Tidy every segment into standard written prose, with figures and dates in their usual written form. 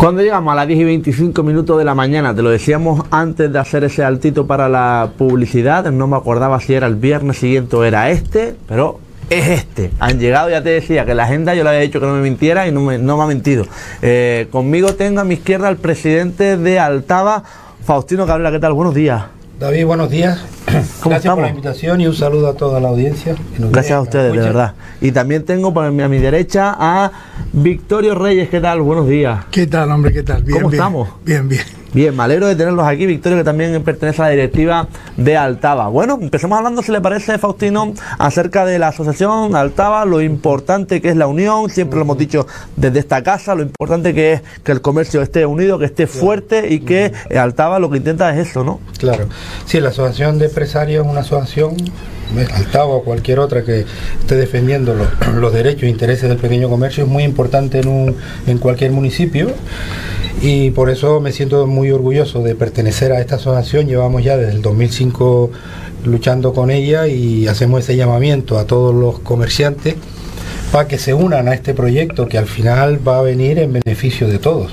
Cuando llegamos a las 10:25 de la mañana, te lo decíamos antes de hacer ese altito para la publicidad, no me acordaba si era el viernes siguiente o era pero es han llegado, ya te decía que la agenda yo le había dicho que no me mintiera y no me ha mentido. Conmigo tengo a mi izquierda al presidente de Altava, Faustino Cabrera. ¿Qué tal? Buenos días. David, buenos días. Gracias por la invitación y un saludo a toda la audiencia. Gracias a ustedes, de verdad. Y también tengo a mi derecha a Victorio Reyes. ¿Qué tal? Buenos días. ¿Qué tal, hombre? ¿Qué tal? Bien, ¿cómo estamos? Bien. Bien, me alegro de tenerlos aquí, Victorio, que también pertenece a la directiva de Altava. Bueno, empecemos hablando, si le parece, Faustino, acerca de la asociación Altava, lo importante que es la unión, siempre lo hemos dicho desde esta casa, lo importante que es que el comercio esté unido, que esté fuerte y que Altava lo que intenta es eso, ¿no? Claro. Sí, la asociación de empresarios es una asociación, Altava o cualquier otra que esté defendiendo los derechos e intereses del pequeño comercio, es muy importante en cualquier municipio. Y por eso me siento muy orgulloso de pertenecer a esta asociación. Llevamos ya desde el 2005 luchando con ella y hacemos ese llamamiento a todos los comerciantes para que se unan a este proyecto que al final va a venir en beneficio de todos.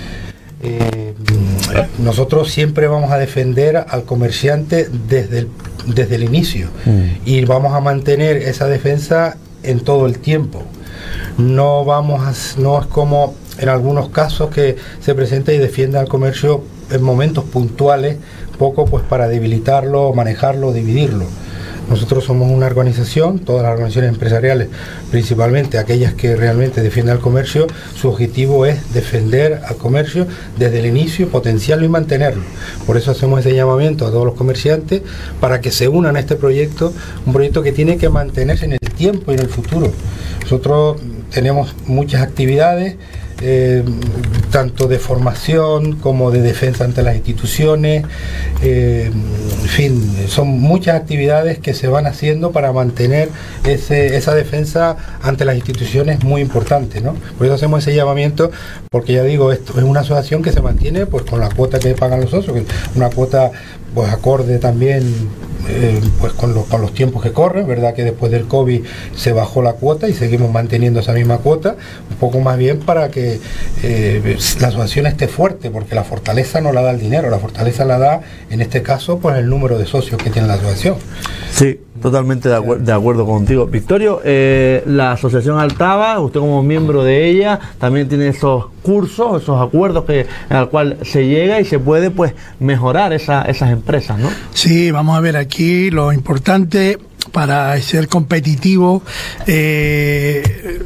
Nosotros siempre vamos a defender al comerciante desde el inicio y vamos a mantener esa defensa en todo el tiempo. No es como en algunos casos que se presenta y defiende al comercio en momentos puntuales, poco pues para debilitarlo, manejarlo, dividirlo. Nosotros somos una organización, todas las organizaciones empresariales, principalmente aquellas que realmente defienden al comercio, su objetivo es defender al comercio desde el inicio, potenciarlo y mantenerlo. Por eso hacemos ese llamamiento a todos los comerciantes para que se unan a este proyecto, un proyecto que tiene que mantenerse en el tiempo y en el futuro. Nosotros tenemos muchas actividades, tanto de formación como de defensa ante las instituciones, en fin, son muchas actividades que se van haciendo para mantener esa defensa ante las instituciones muy importante, ¿no? Por eso hacemos ese llamamiento, porque ya digo, esto es una asociación que se mantiene pues con la cuota que pagan los socios, que es una cuota pues acorde también pues con los tiempos que corren, verdad que después del COVID se bajó la cuota y seguimos manteniendo esa misma cuota, un poco más bien para que la asociación esté fuerte, porque la fortaleza no la da el dinero, la fortaleza la da en este caso pues el número de socios que tiene la asociación. Sí, totalmente de acuerdo contigo, Victorio. La asociación Altava, usted como miembro de ella también tiene esos cursos, esos acuerdos al cual se llega y se puede pues mejorar esas empresas, ¿no? Sí, vamos a ver aquí lo importante para ser competitivo se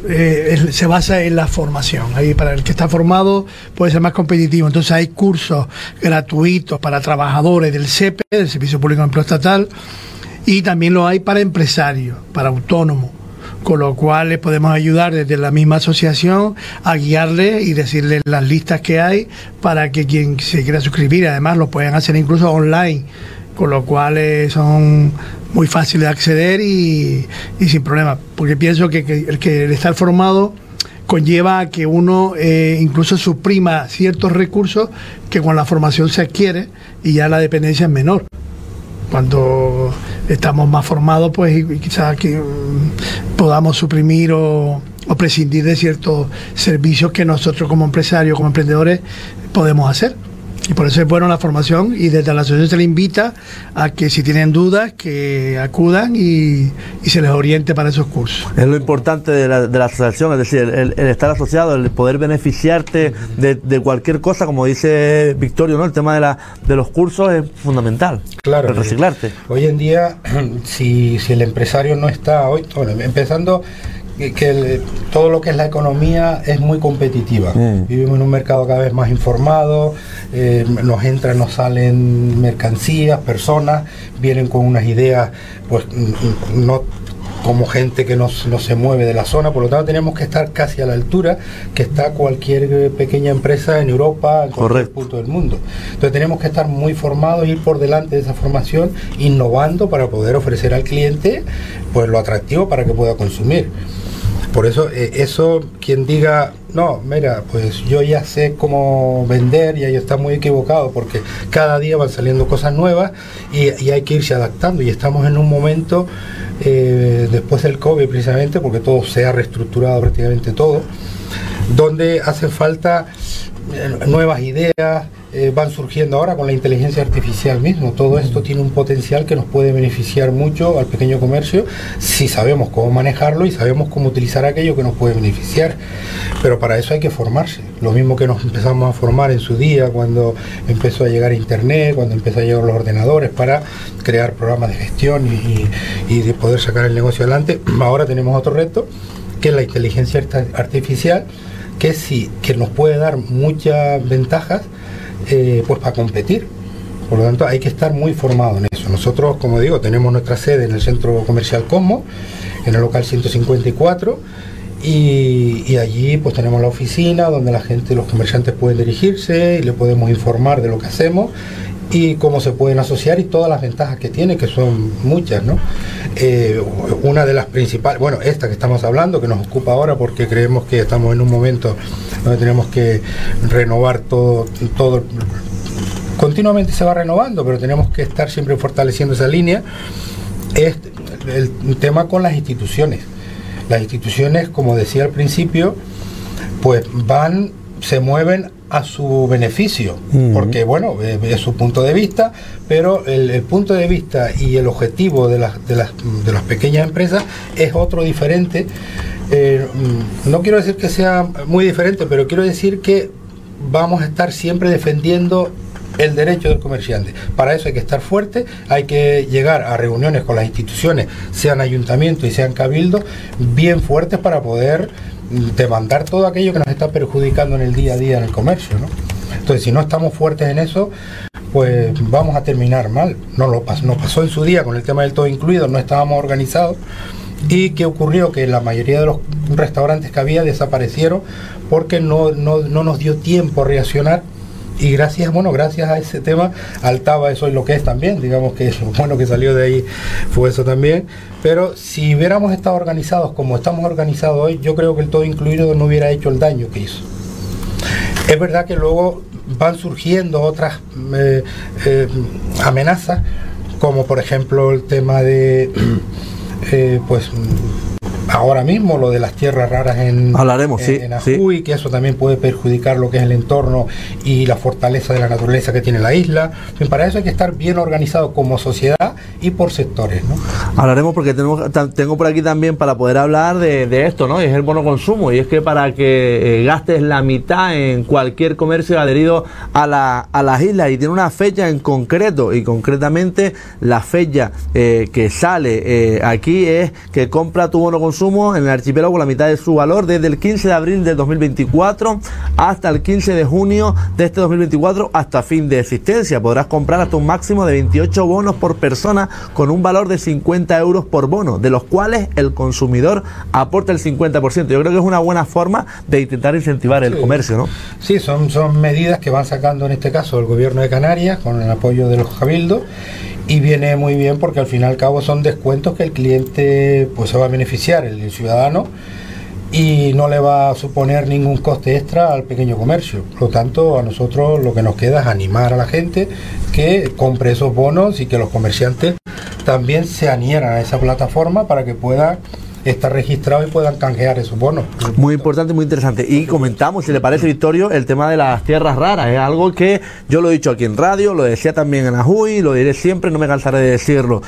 basa en la formación. Ahí para el que está formado puede ser más competitivo. Entonces hay cursos gratuitos para trabajadores del SEPE, del Servicio Público de Empleo Estatal, y también lo hay para empresarios, para autónomos, con lo cual les podemos ayudar desde la misma asociación a guiarles y decirles las listas que hay para que quien se quiera suscribir, además lo pueden hacer incluso online, con lo cual son muy fáciles de acceder y sin problema, porque pienso que el estar formado conlleva a que uno incluso suprima ciertos recursos que con la formación se adquiere y ya la dependencia es menor. Cuando estamos más formados, pues quizás que podamos suprimir o prescindir de ciertos servicios que nosotros como empresarios, como emprendedores, podemos hacer. Y por eso es bueno la formación, y desde la asociación se les invita a que si tienen dudas que acudan y se les oriente para esos cursos. Es lo importante de la asociación, es decir, el estar asociado, el poder beneficiarte de cualquier cosa, como dice Victorio, ¿no? El tema de los cursos es fundamental. Claro. El reciclarte. Hoy en día, si el empresario no está empezando que todo lo que es la economía es muy competitiva. Vivimos en un mercado cada vez más informado, nos salen mercancías, personas, vienen con unas ideas, pues no como gente que no se mueve de la zona, por lo tanto tenemos que estar casi a la altura que está cualquier pequeña empresa en Europa, en cualquier punto del mundo. Entonces tenemos que estar muy formados, ir por delante de esa formación, innovando para poder ofrecer al cliente pues lo atractivo para que pueda consumir. Por eso, quien diga, no, mira, pues yo ya sé cómo vender, ya está muy equivocado, porque cada día van saliendo cosas nuevas y hay que irse adaptando, y estamos en un momento, después del COVID precisamente, porque todo se ha reestructurado prácticamente todo, donde hace falta nuevas ideas, van surgiendo ahora con la inteligencia artificial mismo. Todo esto tiene un potencial que nos puede beneficiar mucho al pequeño comercio si sabemos cómo manejarlo y sabemos cómo utilizar aquello que nos puede beneficiar. Pero para eso hay que formarse. Lo mismo que nos empezamos a formar en su día cuando empezó a llegar internet, cuando empezó a llegar los ordenadores para crear programas de gestión y de poder sacar el negocio adelante. Ahora tenemos otro reto, que es la inteligencia artificial, que sí, que nos puede dar muchas ventajas pues para competir. Por lo tanto hay que estar muy formado en eso. Nosotros, como digo, tenemos nuestra sede en el Centro Comercial Cosmo, en el local 154, y allí pues tenemos la oficina donde la gente, los comerciantes pueden dirigirse y le podemos informar de lo que hacemos y cómo se pueden asociar y todas las ventajas que tiene, que son muchas, ¿no? Una de las principales, bueno, esta que estamos hablando, que nos ocupa ahora porque creemos que estamos en un momento donde tenemos que renovar todo, continuamente se va renovando, pero tenemos que estar siempre fortaleciendo esa línea, es el tema con las instituciones. Las instituciones, como decía al principio, pues se mueven a su beneficio, porque bueno, es su punto de vista, pero el punto de vista y el objetivo de las pequeñas empresas es otro diferente. No quiero decir que sea muy diferente, pero quiero decir que vamos a estar siempre defendiendo el derecho del comerciante. Para eso hay que estar fuerte, hay que llegar a reuniones con las instituciones, sean ayuntamientos y sean cabildos, bien fuertes para poder demandar todo aquello que nos está perjudicando en el día a día en el comercio, ¿no? Entonces, si no estamos fuertes en eso, pues vamos a terminar mal. Nos pasó en su día con el tema del todo incluido, no estábamos organizados. ¿Y qué ocurrió? Que la mayoría de los restaurantes que había desaparecieron porque no nos dio tiempo a reaccionar. Y gracias a ese tema, Altava eso es lo que es también, digamos que lo bueno que salió de ahí fue eso también. Pero si hubiéramos estado organizados como estamos organizados hoy, yo creo que el todo incluido no hubiera hecho el daño que hizo. Es verdad que luego van surgiendo otras amenazas, como por ejemplo el tema de pues ahora mismo lo de las tierras raras en Ajuy, sí, que eso también puede perjudicar lo que es el entorno y la fortaleza de la naturaleza que tiene la isla. Para eso hay que estar bien organizado como sociedad y por sectores, ¿no? Hablaremos porque tengo por aquí también para poder hablar de esto, ¿no? Y es el bono consumo, y es que para que gastes la mitad en cualquier comercio adherido a las islas, y tiene una fecha en concreto, y concretamente la fecha que sale aquí es que compra tu bono consumo en el archipiélago la mitad de su valor desde el 15 de abril del 2024 hasta el 15 de junio de este 2024 hasta fin de existencia. Podrás comprar hasta un máximo de 28 bonos por persona con un valor de 50 euros por bono, de los cuales el consumidor aporta el 50%. Yo creo que es una buena forma de intentar incentivar el comercio, ¿no? Sí, son medidas que van sacando en este caso el gobierno de Canarias con el apoyo de los cabildos. Y viene muy bien porque al fin y al cabo son descuentos que el cliente pues se va a beneficiar, el ciudadano, y no le va a suponer ningún coste extra al pequeño comercio. Por lo tanto, a nosotros lo que nos queda es animar a la gente que compre esos bonos y que los comerciantes también se adhieran a esa plataforma para que puedan estar registrados y puedan canjear esos bonos. Muy importante, muy interesante. Y comentamos, si le parece, Victorio, el tema de las tierras raras. Es algo que yo lo he dicho aquí en radio, lo decía también en Ajuy, lo diré siempre, no me cansaré de decirlo.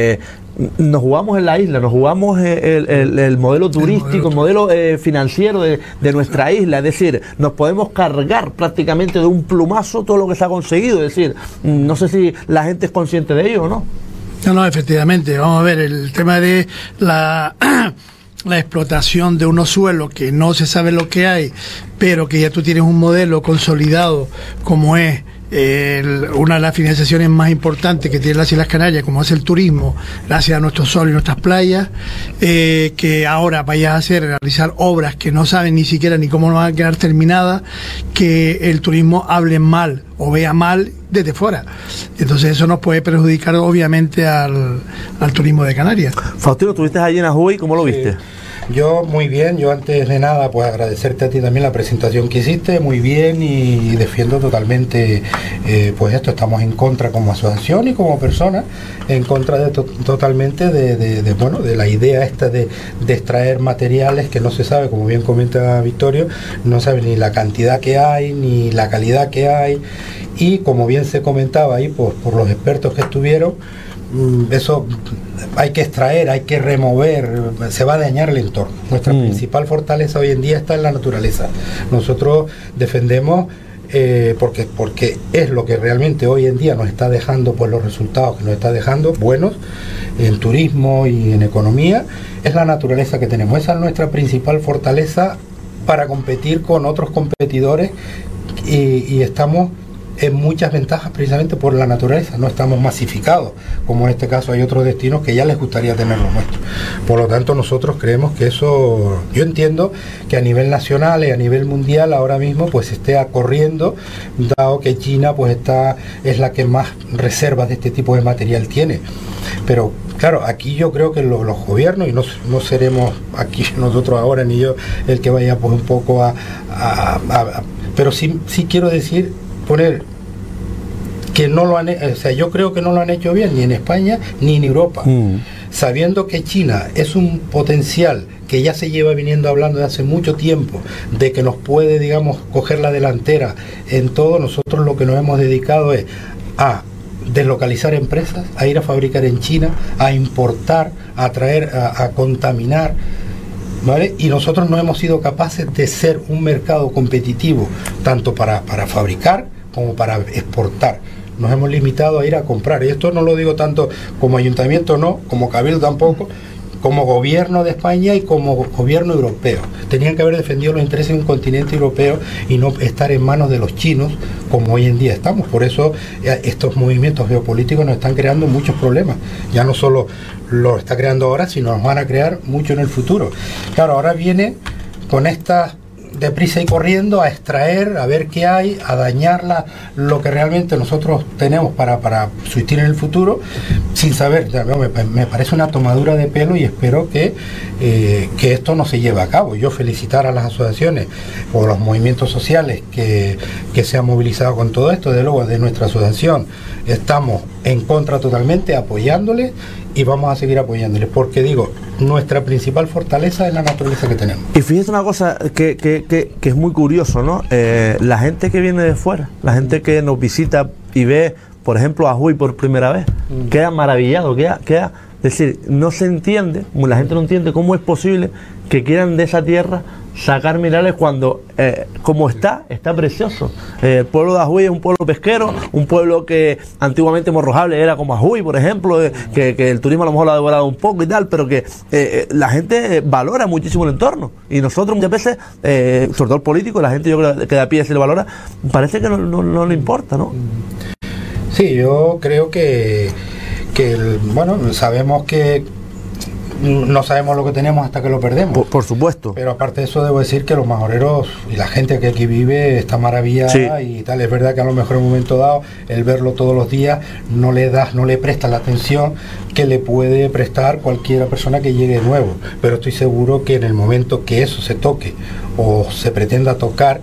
Nos jugamos en la isla, nos jugamos el modelo turístico, el modelo financiero de nuestra isla. Es decir, nos podemos cargar prácticamente de un plumazo todo lo que se ha conseguido. Es decir, no sé si la gente es consciente de ello o no. No, efectivamente. Vamos a ver, el tema de la explotación de unos suelos que no se sabe lo que hay, pero que ya tú tienes un modelo consolidado como es una de las financiaciones más importantes que tienen las Islas Canarias, como es el turismo, gracias a nuestro sol y nuestras playas, que ahora vayas a realizar obras que no saben ni siquiera ni cómo van a quedar terminadas, que el turismo hable mal o vea mal desde fuera. Entonces eso nos puede perjudicar obviamente al turismo de Canarias. Faustino, ¿estuviste allí en Ajuy? ¿Cómo lo viste? Yo muy bien, yo antes de nada pues agradecerte a ti también la presentación que hiciste, muy bien, y defiendo totalmente pues esto, estamos en contra como asociación y como persona, en contra de totalmente de la idea esta de extraer materiales que no se sabe, como bien comenta Victorio, no sabe ni la cantidad que hay, ni la calidad que hay, y como bien se comentaba ahí por los expertos que estuvieron, eso hay que extraer, hay que remover, se va a dañar el entorno. Nuestra principal fortaleza hoy en día está en la naturaleza. Nosotros defendemos porque es lo que realmente hoy en día nos está dejando, pues los resultados que nos está dejando buenos en turismo y en economía, es la naturaleza que tenemos. Esa es nuestra principal fortaleza para competir con otros competidores, y estamos en muchas ventajas precisamente por la naturaleza, no estamos masificados, como en este caso hay otros destinos que ya les gustaría tener lo nuestro. Por lo tanto, nosotros creemos que eso, yo entiendo que a nivel nacional y a nivel mundial ahora mismo pues esté corriendo, dado que China pues es la que más reservas de este tipo de material tiene. Pero claro, aquí yo creo que los gobiernos, y no seremos aquí nosotros ahora ni yo el que vaya pues un poco pero sí quiero decir, poner que no lo han, o sea, yo creo que no lo han hecho bien ni en España ni en Europa, sabiendo que China es un potencial que ya se lleva viniendo hablando de hace mucho tiempo, de que nos puede, digamos, coger la delantera en todo. Nosotros lo que nos hemos dedicado es a deslocalizar empresas, a ir a fabricar en China, a importar, a traer, a contaminar, ¿vale? Y nosotros no hemos sido capaces de ser un mercado competitivo tanto para fabricar como para exportar. Nos hemos limitado a ir a comprar, y esto no lo digo tanto como ayuntamiento, no, como cabildo tampoco, como gobierno de España y como gobierno europeo. Tenían que haber defendido los intereses de un continente europeo y no estar en manos de los chinos como hoy en día estamos. Por eso estos movimientos geopolíticos nos están creando muchos problemas. Ya no solo lo está creando ahora, sino nos van a crear mucho en el futuro. Claro, ahora viene con estas deprisa y corriendo a extraer, a ver qué hay, a dañarla, lo que realmente nosotros tenemos para subsistir en el futuro, sin saber. Me parece una tomadura de pelo, y espero que esto no se lleve a cabo. Yo felicitar a las asociaciones o los movimientos sociales que se han movilizado con todo esto. De luego, de nuestra asociación estamos en contra totalmente, apoyándoles, y vamos a seguir apoyándoles, porque digo, nuestra principal fortaleza es la naturaleza que tenemos. Y fíjate una cosa que es muy curioso, ¿no? La gente que viene de fuera, la gente que nos visita y ve, por ejemplo, a Jujuy por primera vez, queda maravillado, queda, es decir, no se entiende, la gente no entiende cómo es posible que quieran de esa tierra sacar minerales cuando, como está precioso. El pueblo de Ajuy es un pueblo pesquero, un pueblo que antiguamente Morrojable era como Ajuy, por ejemplo, que el turismo a lo mejor lo ha devorado un poco y tal, pero que la gente valora muchísimo el entorno, y nosotros muchas veces, sobre todo el político, la gente, yo creo que de a pie se le valora, parece que no le importa, ¿no? Sí, yo creo que bueno, sabemos que no sabemos lo que tenemos hasta que lo perdemos. Por supuesto. Pero aparte de eso, debo decir que los majoreros y la gente que aquí vive está maravillada, sí. Y tal. Es verdad que a lo mejor en un momento dado, el verlo todos los días, no le prestas la atención que le puede prestar cualquier persona que llegue nuevo. Pero estoy seguro que en el momento que eso se toque o se pretenda tocar,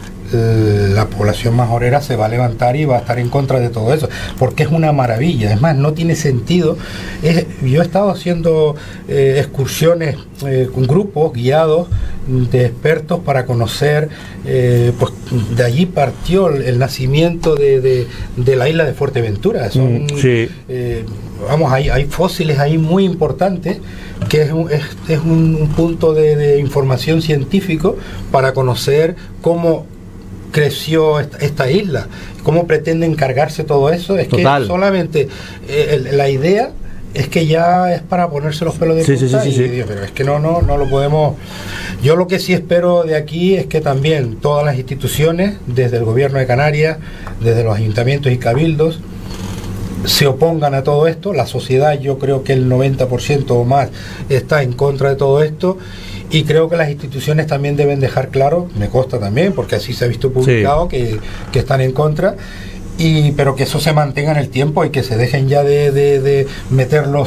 la población majorera se va a levantar y va a estar en contra de todo eso, porque es una maravilla. Es más, no tiene sentido. Yo he estado haciendo excursiones con grupos guiados de expertos para conocer, pues de allí partió el nacimiento de la isla de Fuerteventura. Sí. Vamos, hay fósiles ahí muy importantes, que es un punto de información científico para conocer cómo creció esta isla, cómo pretenden cargarse todo eso. Es Total. Que solamente la idea es que ya es para ponerse los pelos de punta. Sí. Pero es que no lo podemos. Yo lo que sí espero de aquí es que también todas las instituciones, desde el gobierno de Canarias, desde los ayuntamientos y cabildos, se opongan a todo esto. La sociedad, yo creo que el 90% o más está en contra de todo esto, y creo que las instituciones también deben dejar claro, me consta también, porque así se ha visto publicado, sí, que están en contra, pero que eso se mantenga en el tiempo y que se dejen ya de meter los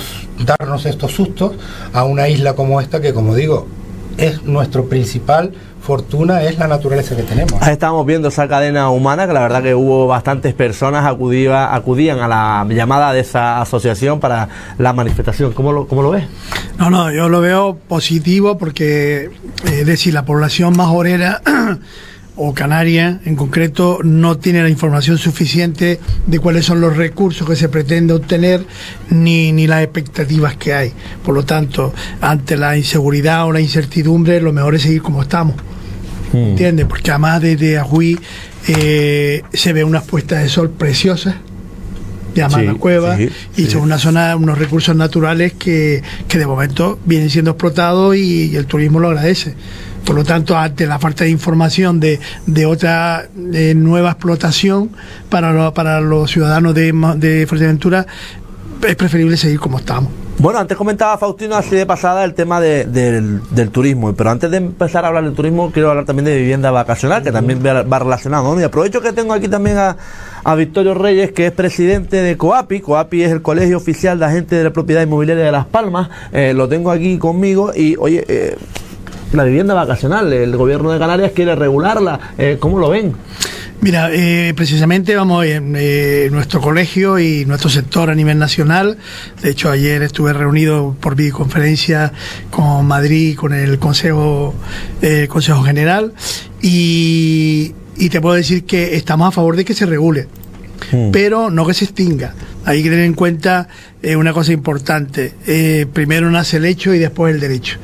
darnos estos sustos a una isla como esta, que, como digo, es nuestro principal fortuna, es la naturaleza que tenemos. Ahí estábamos viendo esa cadena humana, que la verdad que hubo bastantes personas acudían a la llamada de esa asociación para la manifestación. ¿Cómo lo ves? No, yo lo veo positivo porque, es decir, la población majorera o canaria en concreto no tiene la información suficiente de cuáles son los recursos que se pretende obtener ni las expectativas que hay. Por lo tanto, ante la inseguridad o la incertidumbre, lo mejor es seguir como estamos. ¿Entiendes? Porque además desde Ajuí se ve unas puestas de sol preciosas, llaman la cueva, y son una zona, unos recursos naturales que de momento vienen siendo explotados y el turismo lo agradece. Por lo tanto, ante la falta de información de otra nueva explotación para los ciudadanos de Fuerteventura, es preferible seguir como estamos. Bueno, antes comentaba Faustino así de pasada el tema del turismo, pero antes de empezar a hablar del turismo quiero hablar también de vivienda vacacional, que también va relacionado, ¿no? Y aprovecho que tengo aquí también a Victorio Reyes, que es presidente de COAPI. COAPI es el Colegio Oficial de Agentes de la Propiedad Inmobiliaria de Las Palmas. Lo tengo aquí conmigo y, oye, la vivienda vacacional, el gobierno de Canarias quiere regularla, ¿cómo lo ven? Mira, precisamente vamos nuestro colegio y nuestro sector a nivel nacional. De hecho, ayer estuve reunido por videoconferencia con Madrid, con el Consejo General, y te puedo decir que estamos a favor de que se regule, pero no que se extinga. Hay que tener en cuenta una cosa importante. Primero nace el hecho y después el derecho.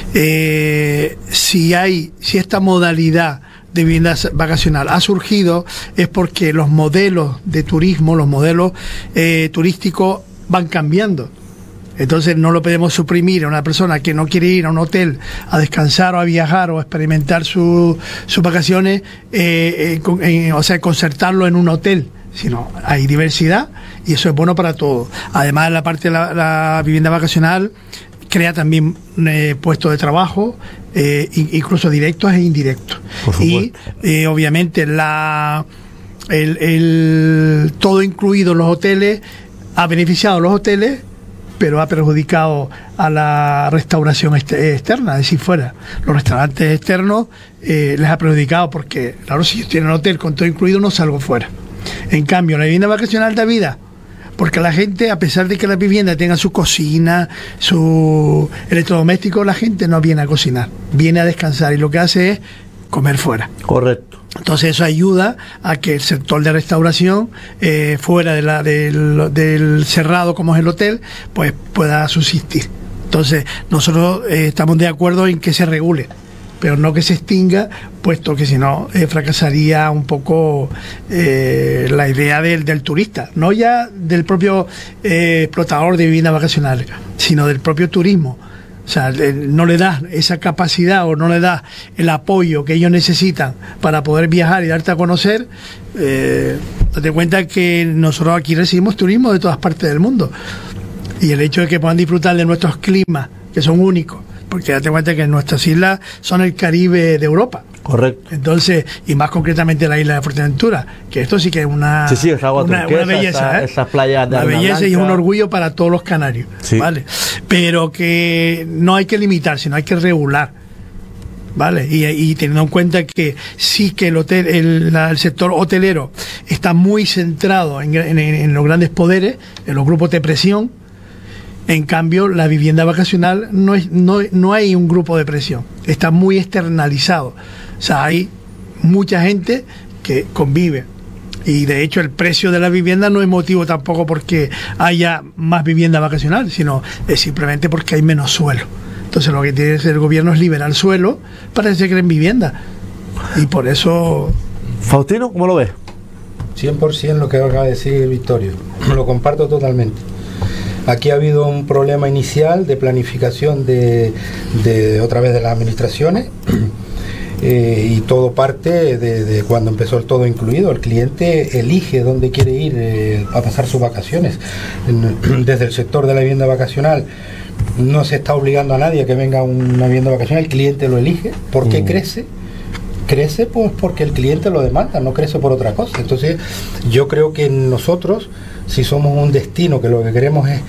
Si esta modalidad de vivienda vacacional ha surgido, es porque los modelos de turismo, los modelos turísticos van cambiando. Entonces no lo podemos suprimir a una persona que no quiere ir a un hotel a descansar o a viajar o a experimentar sus vacaciones, o sea, concertarlo en un hotel, sino hay diversidad y eso es bueno para todos. Además, la parte de la vivienda vacacional crea también puestos de trabajo, incluso directos e indirectos. Y obviamente todo incluido en los hoteles ha beneficiado a los hoteles, pero ha perjudicado a la restauración externa, es decir, fuera. Los restaurantes externos les ha perjudicado porque, claro, si yo estoy en el hotel con todo incluido no salgo fuera. En cambio, la vivienda vacacional da vida, porque la gente, a pesar de que la vivienda tenga su cocina, su electrodoméstico, la gente no viene a cocinar, viene a descansar y lo que hace es comer fuera. Correcto. Entonces eso ayuda a que el sector de restauración, fuera del cerrado como es el hotel, pues pueda subsistir. Entonces nosotros estamos de acuerdo en que se regule, pero no que se extinga, puesto que si no fracasaría un poco la idea del turista, no ya del propio explotador de viviendas vacacionales, sino del propio turismo. O sea, no le das esa capacidad o no le das el apoyo que ellos necesitan para poder viajar y darte a conocer. Date cuenta que nosotros aquí recibimos turismo de todas partes del mundo, y el hecho de que puedan disfrutar de nuestros climas, que son únicos, porque date cuenta que nuestras islas son el Caribe de Europa. Correcto. Entonces, y más concretamente la isla de Fuerteventura, que esto sí que es una belleza, esas playas de una belleza blanca, y es un orgullo para todos los canarios, sí. ¿Vale? Pero que no hay que limitar, sino hay que regular, ¿vale? Y teniendo en cuenta que sí que el sector hotelero está muy centrado en los grandes poderes, en los grupos de presión. En cambio, la vivienda vacacional no hay un grupo de presión, está muy externalizado. O sea, hay mucha gente que convive. Y de hecho el precio de la vivienda no es motivo tampoco porque haya más vivienda vacacional, sino es simplemente porque hay menos suelo. Entonces lo que tiene que hacer el gobierno es liberar suelo para que se creen vivienda. Y por eso... Faustino, ¿cómo lo ves? 100% lo que acaba de decir Victorio, lo comparto totalmente. Aquí ha habido un problema inicial de planificación de otra vez de las administraciones, y todo parte de cuando empezó el todo incluido. El cliente elige dónde quiere ir a pasar sus vacaciones. Desde el sector de la vivienda vacacional no se está obligando a nadie a que venga a una vivienda vacacional, el cliente lo elige. ¿Por qué crece? Crece pues porque el cliente lo demanda, no crece por otra cosa. Entonces yo creo que nosotros, si somos un destino que lo que queremos es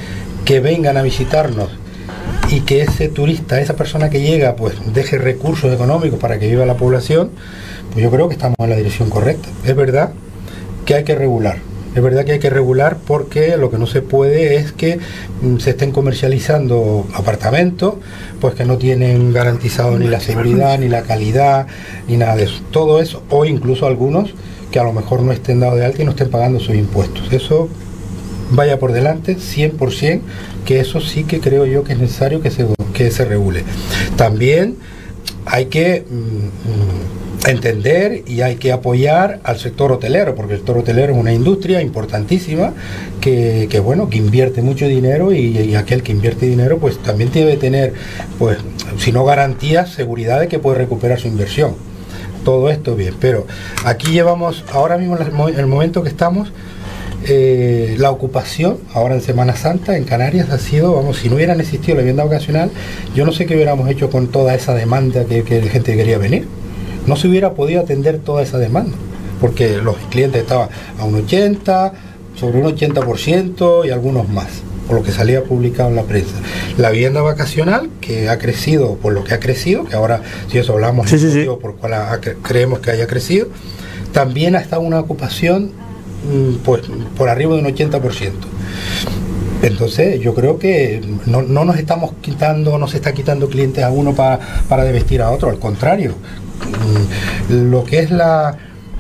que vengan a visitarnos y que ese turista, esa persona que llega, pues deje recursos económicos para que viva la población, pues yo creo que estamos en la dirección correcta. Es verdad que hay que regular. Es verdad que hay que regular porque lo que no se puede es que se estén comercializando apartamentos pues que no tienen garantizado ni la seguridad, ni la calidad, ni nada de eso. Todo eso, o incluso algunos que a lo mejor no estén dados de alta y no estén pagando sus impuestos. Eso vaya por delante, 100%, que eso sí que creo yo que es necesario que se regule. También hay que entender y hay que apoyar al sector hotelero, porque el sector hotelero es una industria importantísima que invierte mucho dinero y aquel que invierte dinero pues también debe tener, pues si no garantías, seguridad de que puede recuperar su inversión. Todo esto bien, pero aquí llevamos ahora mismo en el momento que estamos, la ocupación ahora en Semana Santa en Canarias ha sido, si no hubieran existido la vivienda vacacional, yo no sé qué hubiéramos hecho con toda esa demanda que la gente quería venir. No se hubiera podido atender toda esa demanda, porque los clientes estaban a un 80, sobre un 80% y algunos más, por lo que salía publicado en la prensa. La vivienda vacacional, que ha crecido por lo que ha crecido, que ahora, si eso hablamos, sí, sí. por cual creemos que haya crecido, también ha estado una ocupación pues por arriba de un 80%. Entonces yo creo que no nos estamos quitando, no se está quitando clientes a uno para desvestir a otro, al contrario. Lo que es la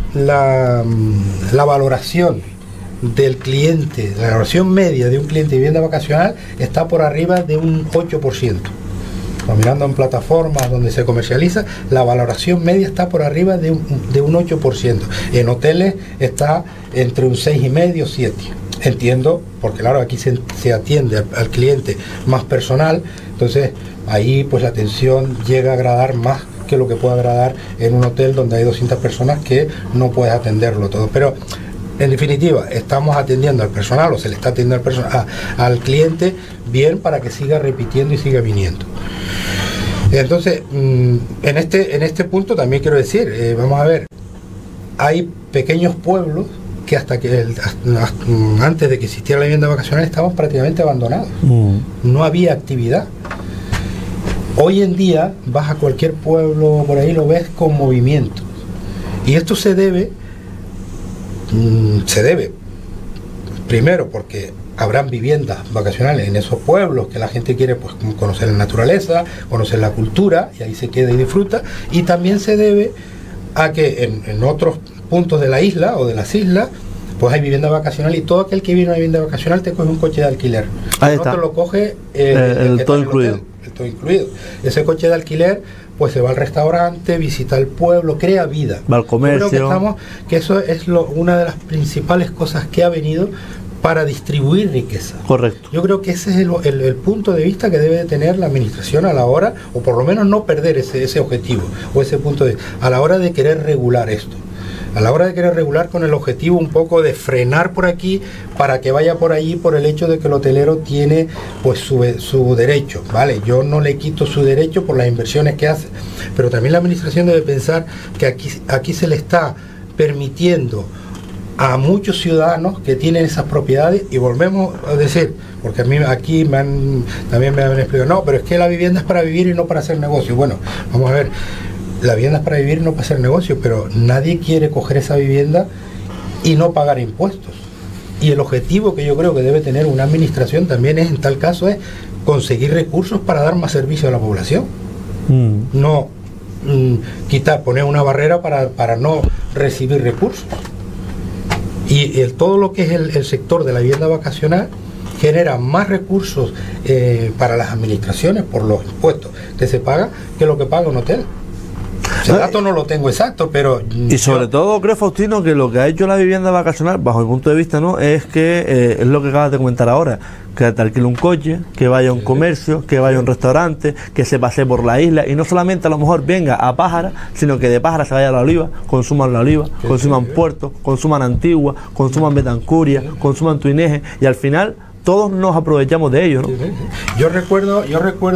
valoración del cliente, la valoración media de un cliente de vivienda vacacional está por arriba de un 8%. Mirando en plataformas donde se comercializa, la valoración media está por arriba de un 8%. En hoteles está entre un 6,5 y 7. Entiendo, porque claro, aquí se atiende al cliente más personal, entonces ahí pues la atención llega a agradar más que lo que puede agradar en un hotel donde hay 200 personas que no puedes atenderlo todo. Pero en definitiva, estamos atendiendo al personal, o se le está atendiendo al cliente bien para que siga repitiendo y siga viniendo. Entonces, en este punto también quiero decir, vamos a ver, hay pequeños pueblos que antes de que existiera la vivienda vacacional estaban prácticamente abandonados. No había actividad. Hoy en día vas a cualquier pueblo por ahí, lo ves con movimientos. Y esto se debe primero porque habrán viviendas vacacionales en esos pueblos que la gente quiere pues conocer la naturaleza, conocer la cultura, y ahí se queda y disfruta. Y también se debe a que en otros puntos de la isla o de las islas pues hay vivienda vacacional, y todo aquel que viene a una vivienda vacacional te coge un coche de alquiler. Ahí está. No te lo coge el todo incluido. El todo incluido. Ese coche de alquiler pues se va al restaurante, visita el pueblo, crea vida. Va al comercio. Yo creo que eso es una de las principales cosas que ha venido para distribuir riqueza. Correcto. Yo creo que ese es el punto de vista que debe de tener la administración a la hora, o por lo menos no perder ese objetivo, o ese punto a la hora de querer regular esto. A la hora de querer regular con el objetivo un poco de frenar por aquí para que vaya por allí, por el hecho de que el hotelero tiene pues su derecho, ¿vale? Yo no le quito su derecho por las inversiones que hace, pero también la administración debe pensar que aquí se le está permitiendo a muchos ciudadanos que tienen esas propiedades, y volvemos a decir, porque a mí aquí también me han explicado, no, pero es que la vivienda es para vivir y no para hacer negocio. Bueno, vamos a ver, la vivienda es para vivir y no para hacer negocio, pero nadie quiere coger esa vivienda y no pagar impuestos. Y el objetivo que yo creo que debe tener una administración también es, en tal caso, es conseguir recursos para dar más servicio a la población. No poner una barrera para no recibir recursos. Y todo lo que es el sector de la vivienda vacacional genera más recursos para las administraciones por los impuestos que se pagan que lo que paga un hotel. El dato no lo tengo exacto, pero... Y sobre todo creo, Faustino, que lo que ha hecho la vivienda vacacional, bajo mi punto de vista, ¿no?, es que es lo que acabas de comentar ahora, que te alquile un coche, que vaya a un comercio, que vaya a un restaurante, que se pase por la isla, y no solamente a lo mejor venga a Pájara, sino que de Pájara se vaya a La Oliva, consuman La Oliva, consuman Puerto, consuman Antigua, consuman Betancuria, consuman Tuineje, y al final todos nos aprovechamos de ello, ¿no? Yo recuerdo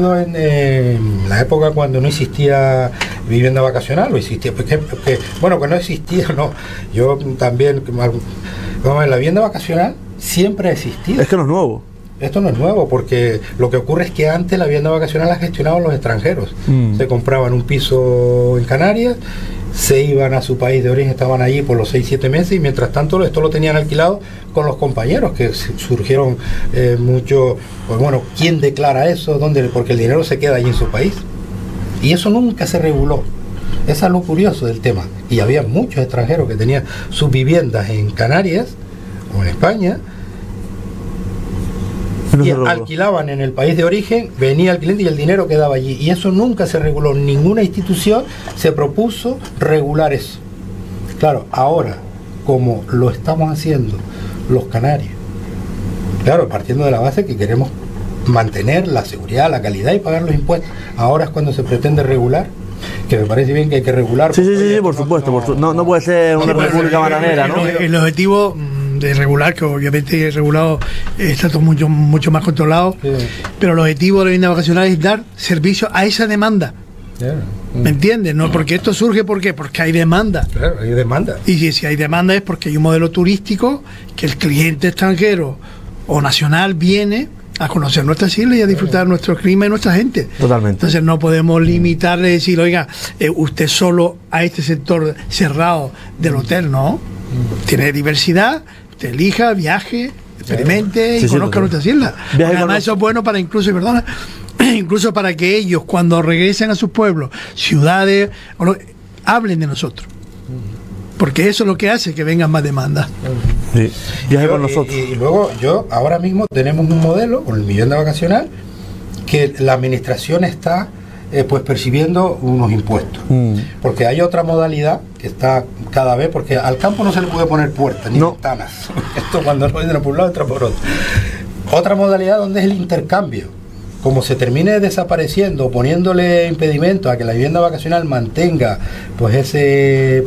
en la época cuando no existía vivienda vacacional, o existía, que no existía, no. Yo también, vamos a ver, la vivienda vacacional siempre ha existido. Es que no es nuevo. Esto no es nuevo, porque lo que ocurre es que antes la vivienda vacacional la gestionaban los extranjeros. Se compraban un piso en Canarias, se iban a su país de origen, estaban allí por los 6-7 meses, y mientras tanto esto lo tenían alquilado con los compañeros, que surgieron mucho, pues bueno, ¿quién declara eso? ¿Dónde? Porque el dinero se queda allí en su país. Y eso nunca se reguló. Eso es lo curioso del tema. Y había muchos extranjeros que tenían sus viviendas en Canarias o en España, y alquilaban en el país de origen, venía el cliente y el dinero quedaba allí. Y eso nunca se reguló. Ninguna institución se propuso regular eso. Claro, ahora, como lo estamos haciendo los canarios, claro, partiendo de la base que queremos mantener la seguridad, la calidad y pagar los impuestos, ahora es cuando se pretende regular, que me parece bien que hay que regular. Sí, por supuesto. No puede ser una república bananera, ¿no? El objetivo de regular, que obviamente regulado está todo mucho más controlado, sí. Pero el objetivo de la vivienda vacacional es dar servicio a esa demanda. Yeah. ¿Me entiendes? No, porque esto surge porque hay demanda. Claro, hay demanda. Y si hay demanda es porque hay un modelo turístico que el cliente extranjero o nacional viene a conocer nuestras islas y a disfrutar nuestro clima y nuestra gente. Totalmente. Entonces no podemos limitarle y decir, oiga, usted solo a este sector cerrado del hotel, no. Tiene diversidad, te elija, viaje, experimente y conozca nuestras islas. Además eso es bueno para incluso para que ellos cuando regresen a sus pueblos, ciudades, hablen de nosotros. Porque eso es lo que hace que vengan más demandas. Sí. Viaje con nosotros. Y luego ahora mismo tenemos un modelo con el vivienda vacacional que la administración está pues percibiendo unos impuestos. Porque hay otra modalidad que está cada vez, porque al campo no se le puede poner puertas ni ventanas. Esto cuando no entra por un lado entra por otro. Otra modalidad donde es el intercambio. Como se termine desapareciendo, poniéndole impedimento a que la vivienda vacacional mantenga pues ese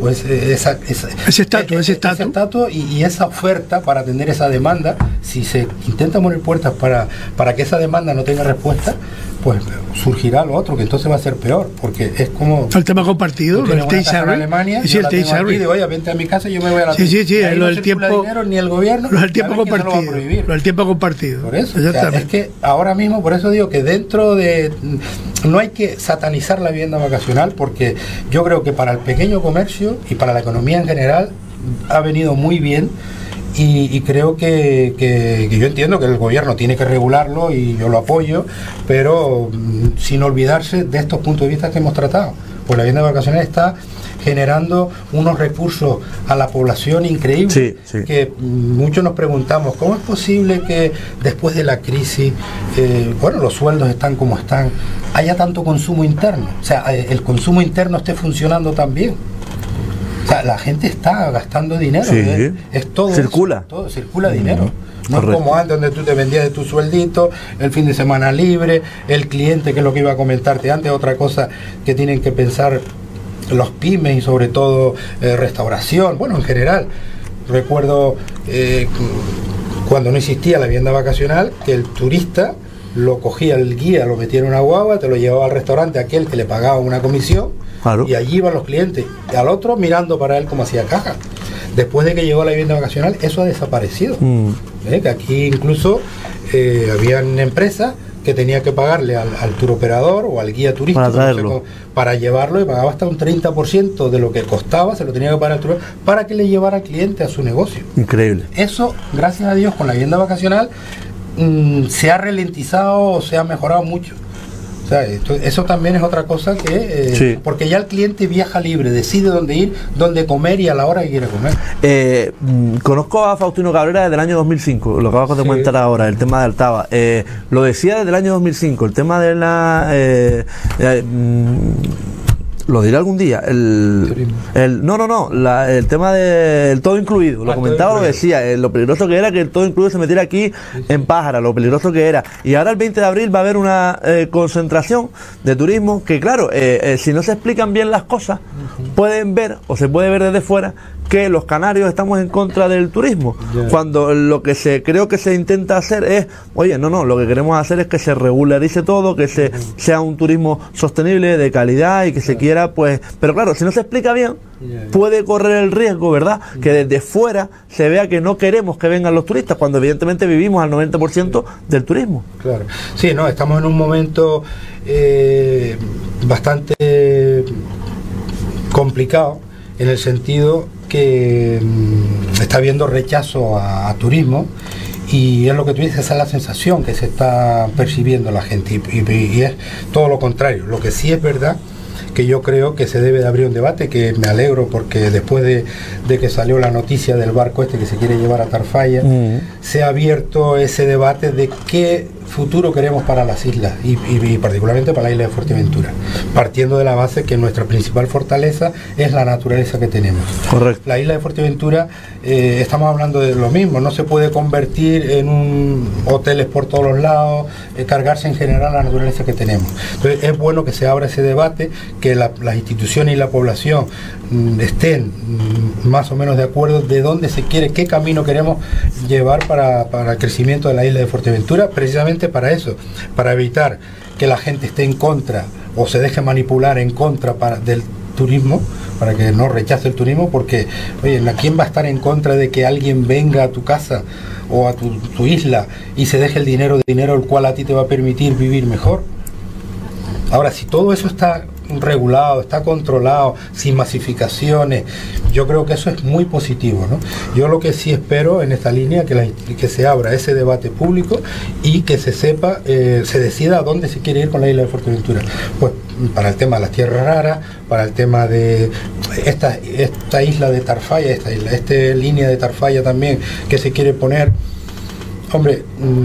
estatus y esa oferta para atender esa demanda, si se intenta poner puertas para que esa demanda no tenga respuesta, pues surgirá lo otro, que entonces va a ser peor, porque es como el tema compartido, el en Alemania, yo la tengo aquí, digo, oye, vente a mi casa y yo me voy a la lo del tiempo dinero, ni el gobierno, lo del tiempo compartido, lo del tiempo compartido. Por eso, es que ahora mismo, por eso digo que dentro de, no hay que satanizar la vivienda vacacional, porque yo creo que para el pequeño comercio y para la economía en general ha venido muy bien. Y creo que yo entiendo que el gobierno tiene que regularlo y yo lo apoyo, pero sin olvidarse de estos puntos de vista que hemos tratado. Pues la vivienda vacacional está generando unos recursos a la población increíbles, que muchos nos preguntamos, ¿cómo es posible que después de la crisis, los sueldos están como están, haya tanto consumo interno? O sea, el consumo interno esté funcionando tan bien. O sea, la gente está gastando dinero, es todo circula. Todo circula dinero. No es como antes, donde tú te vendías de tu sueldito, el fin de semana libre, el cliente, que es lo que iba a comentarte antes, otra cosa que tienen que pensar los pymes y sobre todo restauración, bueno, en general. Recuerdo cuando no existía la vivienda vacacional, que el turista lo cogía el guía, lo metía en una guagua, te lo llevaba al restaurante aquel que le pagaba una comisión. Claro. Y allí iban los clientes, y al otro mirando para él como hacía caja. Después de que llegó la vivienda vacacional, eso ha desaparecido. Que aquí incluso habían empresas que tenían que pagarle al turoperador o al guía turístico para llevarlo, y pagaba hasta un 30% de lo que costaba, se lo tenía que pagar al turoperador para que le llevara al cliente a su negocio. Increíble. Eso, gracias a Dios, con la vivienda vacacional se ha ralentizado, se ha mejorado mucho. O sea, eso también es otra cosa que porque ya el cliente viaja libre, decide dónde ir, dónde comer y a la hora que quiere comer. Conozco a Faustino Cabrera desde el año 2005, lo que acabas de comentar ahora, el tema de Altava. Lo decía desde el año 2005, el tema de la lo diré algún día, el tema del todo incluido, lo comentaba, lo decía, lo peligroso que era que el todo incluido se metiera aquí en Pájara, lo peligroso que era. Y ahora el 20 de abril va a haber una concentración de turismo que, claro, si no se explican bien las cosas, pueden ver, o se puede ver desde fuera, que los canarios estamos en contra del turismo, cuando lo que creo que se intenta hacer es, oye, no, lo que queremos hacer es que se regularice todo, que sea un turismo sostenible, de calidad y que se quiera, pues, pero claro, si no se explica bien, puede correr el riesgo, ¿verdad?, que desde fuera se vea que no queremos que vengan los turistas, cuando evidentemente vivimos al 90% del turismo. Claro, sí, no, estamos en un momento bastante complicado, en el sentido que está habiendo rechazo a turismo, y es lo que tú dices, esa es la sensación que se está percibiendo la gente, y es todo lo contrario. Lo que sí es verdad, que yo creo que se debe de abrir un debate, que me alegro porque después de que salió la noticia del barco este que se quiere llevar a Tarfaya, se ha abierto ese debate de qué futuro queremos para las islas y particularmente para la isla de Fuerteventura, partiendo de la base que nuestra principal fortaleza es la naturaleza que tenemos. Correcto. La isla de Fuerteventura, estamos hablando de lo mismo, no se puede convertir en un hoteles por todos los lados, cargarse en general la naturaleza que tenemos. Entonces es bueno que se abra ese debate, que las instituciones y la población estén más o menos de acuerdo de dónde se quiere, qué camino queremos llevar para el crecimiento de la isla de Fuerteventura, precisamente para eso, para evitar que la gente esté en contra o se deje manipular en contra del turismo, para que no rechace el turismo, porque, oye, ¿quién va a estar en contra de que alguien venga a tu casa o a tu isla y se deje el dinero el cual a ti te va a permitir vivir mejor? Ahora, si todo eso está regulado, está controlado, sin masificaciones, yo creo que eso es muy positivo, ¿no? Yo lo que sí espero en esta línea, que se abra ese debate público y que se sepa, se decida a dónde se quiere ir con la isla de Fuerteventura. Pues para el tema de las tierras raras, para el tema de esta isla de Tarfaya, esta línea de Tarfaya también que se quiere poner. Hombre,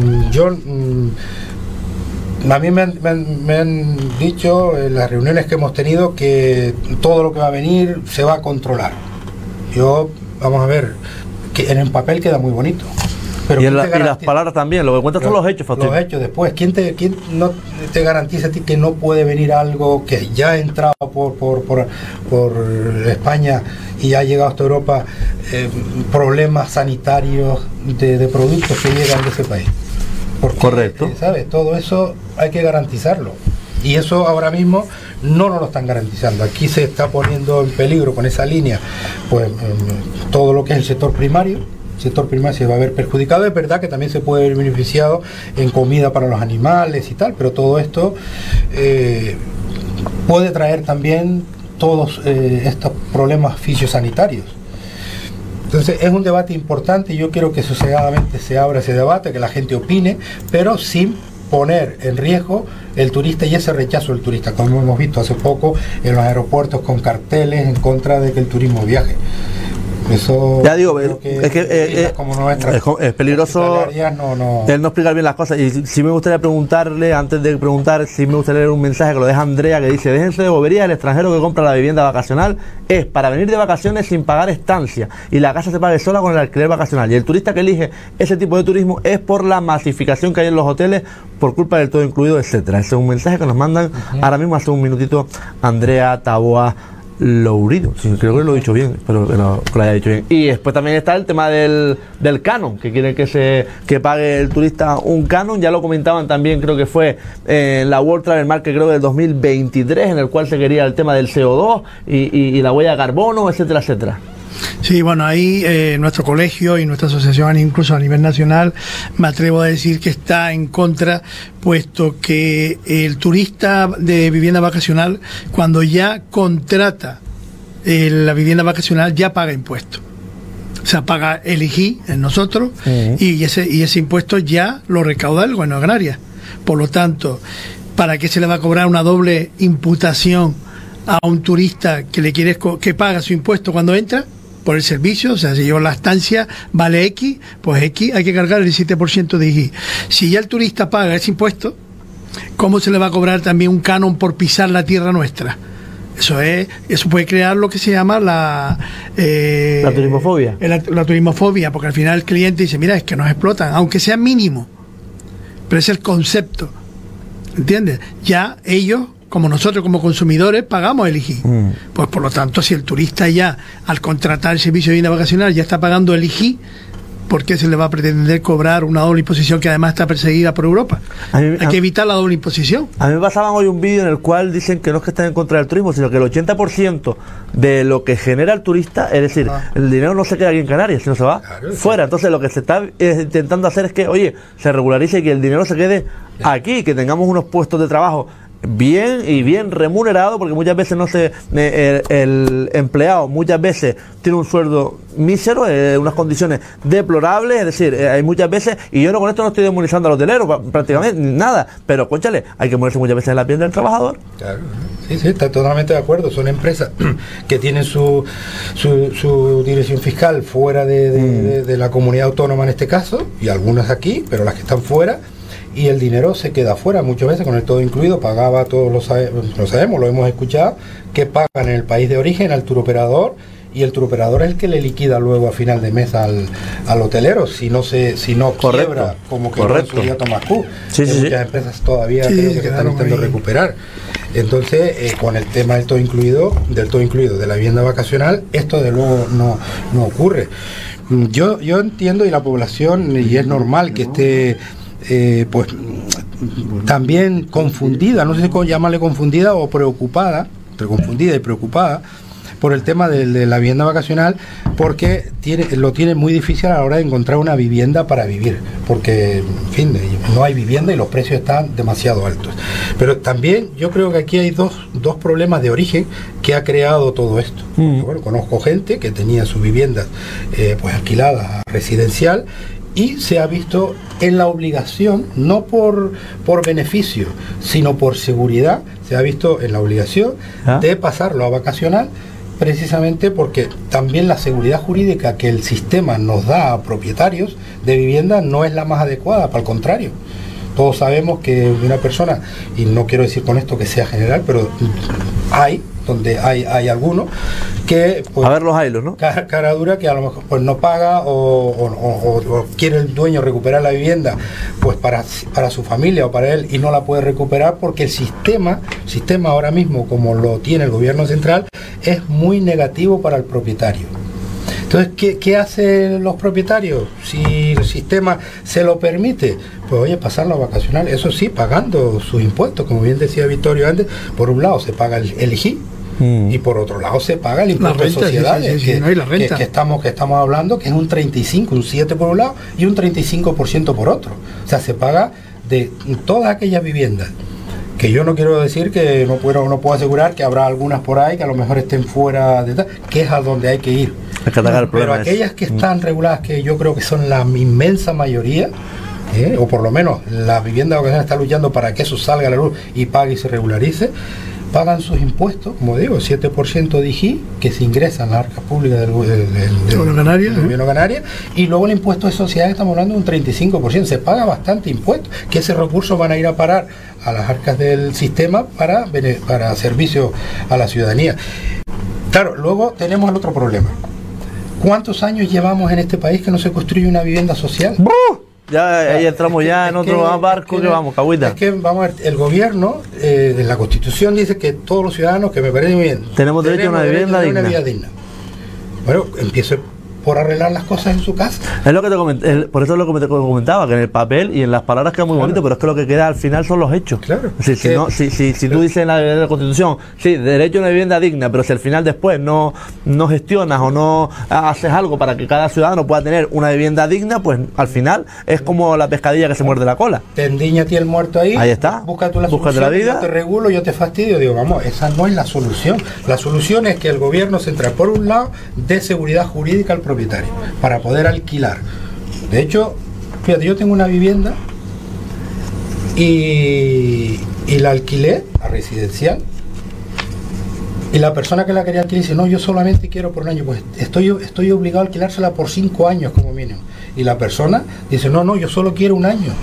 a mí me han dicho en las reuniones que hemos tenido que todo lo que va a venir se va a controlar. Vamos a ver, que en el papel queda muy bonito. Pero y las palabras también, lo que cuentas son los hechos, Faustino. Los hechos después. ¿Quién no te garantiza a ti que no puede venir algo que ya ha entrado por España y ha llegado hasta Europa, problemas sanitarios de productos que llegan de ese país? Porque, correcto. ¿Sabes? Todo eso hay que garantizarlo. Y eso ahora mismo no nos lo están garantizando. Aquí se está poniendo en peligro con esa línea, pues todo lo que es el sector primario. El sector primario se va a ver perjudicado. Es verdad que también se puede ver beneficiado en comida para los animales y tal, pero todo esto puede traer también todos estos problemas fisiosanitarios. Entonces es un debate importante y yo quiero que sosegadamente se abra ese debate, que la gente opine, pero sin poner en riesgo el turista y ese rechazo del turista, como hemos visto hace poco en los aeropuertos con carteles en contra de que el turismo viaje. Eso, ya digo, es que es peligroso el no explicar bien las cosas. Y sí me gustaría preguntarle, antes de preguntar, sí me gustaría leer un mensaje que lo deja Andrea, que dice: déjense de boberías, el extranjero que compra la vivienda vacacional es para venir de vacaciones sin pagar estancia y la casa se pague sola con el alquiler vacacional, y el turista que elige ese tipo de turismo es por la masificación que hay en los hoteles por culpa del todo incluido, etcétera. Ese es un mensaje que nos mandan ahora mismo, hace un minutito, Andrea Taboa Lourido, sí, creo que lo he dicho bien, espero que lo haya dicho bien. Y después también está el tema del canon, que quieren que pague el turista un canon. Ya lo comentaban también, creo que fue en la World Travel Market, creo, del 2023, en el cual se quería el tema del CO2 y la huella de carbono, etcétera, etcétera. Sí, bueno, ahí nuestro colegio y nuestra asociación, incluso a nivel nacional, me atrevo a decir que está en contra, puesto que el turista de vivienda vacacional, cuando ya contrata la vivienda vacacional, ya paga impuestos. O sea, paga el IGI en nosotros, y ese impuesto ya lo recauda el gobierno agraria. Por lo tanto, ¿para qué se le va a cobrar una doble imputación a un turista que paga su impuesto cuando entra por el servicio? O sea, si yo la estancia vale X, pues X hay que cargar el 17% de IGI. Si ya el turista paga ese impuesto, ¿cómo se le va a cobrar también un canon por pisar la tierra nuestra? Eso puede crear lo que se llama la turismofobia. La turismofobia, porque al final el cliente dice: mira, es que nos explotan, aunque sea mínimo, pero es el concepto, ¿entiendes? Ya ellos como nosotros como consumidores pagamos el IGI. Pues por lo tanto, si el turista ya al contratar el servicio de vivienda vacacional ya está pagando el IGI, ¿por qué se le va a pretender cobrar una doble imposición que además está perseguida por Europa? Hay que evitar la doble imposición. A mí me pasaban hoy un vídeo en el cual dicen que no es que estén en contra del turismo, sino que el 80% de lo que genera el turista, es decir, el dinero no se queda aquí en Canarias, sino se va fuera. Entonces lo que se está intentando hacer es que, oye, se regularice y que el dinero se quede aquí, que tengamos unos puestos de trabajo bien remunerado, porque muchas veces el empleado muchas veces tiene un sueldo mísero, unas condiciones deplorables, es decir, hay muchas veces, y yo con esto no estoy demonizando al hotelero prácticamente nada, pero cónchale, hay que ponerse muchas veces en la piel del trabajador. Claro, sí, está totalmente de acuerdo. Son empresas que tienen su dirección fiscal fuera de la comunidad autónoma en este caso, y algunas aquí, pero las que están fuera, y el dinero se queda afuera. Muchas veces con el todo incluido pagaba, todos lo sabemos, lo hemos escuchado, que pagan en el país de origen al turoperador, y el turoperador es el que le liquida luego a final de mes al hotelero, si no quiebra, como que en su día Tomás Cook. Muchas empresas todavía creo que están intentando recuperar. Entonces, con el tema del todo incluido, de la vivienda vacacional, esto de luego no ocurre. Yo entiendo, y la población, y es normal que esté pues también confundida, no sé cómo llamarle, confundida o preocupada, entre confundida y preocupada por el tema de la vivienda vacacional, porque lo tiene muy difícil a la hora de encontrar una vivienda para vivir, porque en fin, no hay vivienda y los precios están demasiado altos. Pero también yo creo que aquí hay dos problemas de origen que ha creado todo esto. Porque, bueno, conozco gente que tenía sus viviendas pues alquiladas residencial, y se ha visto en la obligación, no por beneficio, sino por seguridad, se ha visto en la obligación de pasarlo a vacacional, precisamente porque también la seguridad jurídica que el sistema nos da a propietarios de vivienda no es la más adecuada, para el contrario. Todos sabemos que una persona, y no quiero decir con esto que sea general, pero hay algunos que, pues, a ver los hilos, ¿no? Cara dura, que a lo mejor pues no paga o quiere el dueño recuperar la vivienda pues para su familia o para él, y no la puede recuperar porque el sistema ahora mismo, como lo tiene el gobierno central, es muy negativo para el propietario. Entonces, ¿qué hacen los propietarios? Si el sistema se lo permite, pues oye, pasarlo a vacacional, eso sí, pagando sus impuestos, como bien decía Vittorio antes. Por un lado se paga el IGI, y por otro lado se paga el impuesto de sociedades, que estamos hablando que es un 35, un 7 por un lado y un 35% por otro. O sea, se paga de todas aquellas viviendas, que yo no quiero decir que no puedo asegurar que habrá algunas por ahí que a lo mejor estén fuera de tal, que es a donde hay que ir. Pero aquellas que están reguladas, que yo creo que son la inmensa mayoría, o por lo menos la vivienda vacacional está luchando para que eso salga a la luz y pague y se regularice, pagan sus impuestos, como digo, 7% de IGI, que se ingresa en las arcas públicas del gobierno canario, y luego el impuesto de sociedades, estamos hablando de un 35%, se paga bastante impuesto, que esos recursos van a ir a parar a las arcas del sistema para servicio a la ciudadanía. Claro, luego tenemos el otro problema. ¿Cuántos años llevamos en este país que no se construye una vivienda social? Ya ahí entramos en otro barco que vamos, cagüita. Es que, vamos a ver, el gobierno, en la Constitución dice que todos los ciudadanos, que me parece muy bien, tenemos derecho a una vivienda digna. Bueno, empiece por arreglar las cosas en su casa. Es lo que te comenté, por eso es lo que te comentaba, que en el papel y en las palabras queda muy bonito, pero es que lo que queda al final son los hechos. Claro. Si tú dices en la Constitución, sí, derecho a una vivienda digna, pero si al final después no gestionas o no haces algo para que cada ciudadano pueda tener una vivienda digna, pues al final es como la pescadilla que se muerde la cola. Te endiña el muerto ahí. Ahí está. Busca tú la solución, la vida. Yo te regulo, yo te fastidio. Digo, vamos, esa no es la solución. La solución es que el gobierno central, por un lado, dé seguridad jurídica al propietario para poder alquilar. De hecho, fíjate, yo tengo una vivienda y la alquilé a residencial, y la persona que la quería alquilar dice, no, yo solamente quiero por un año. Pues estoy obligado a alquilársela por 5 años como mínimo, y la persona dice, no, yo solo quiero un año.